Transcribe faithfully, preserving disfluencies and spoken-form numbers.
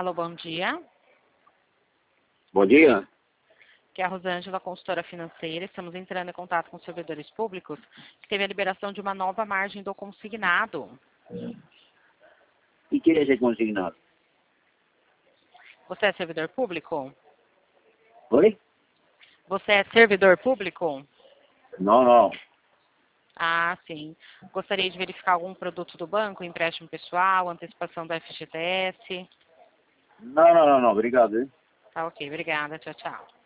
Alô, bom dia. Bom dia. Aqui é a Rosângela, consultora financeira. Estamos entrando em contato com os servidores públicos que teve a liberação de uma nova margem do consignado. E queria ser consignado? Você é servidor público? Oi? Você é servidor público? Não, não. Ah, sim. Gostaria de verificar algum produto do banco, empréstimo pessoal, antecipação do F G T S? Não, não, não, não. Obrigado, hein? Tá ok, obrigada. Tchau, tchau.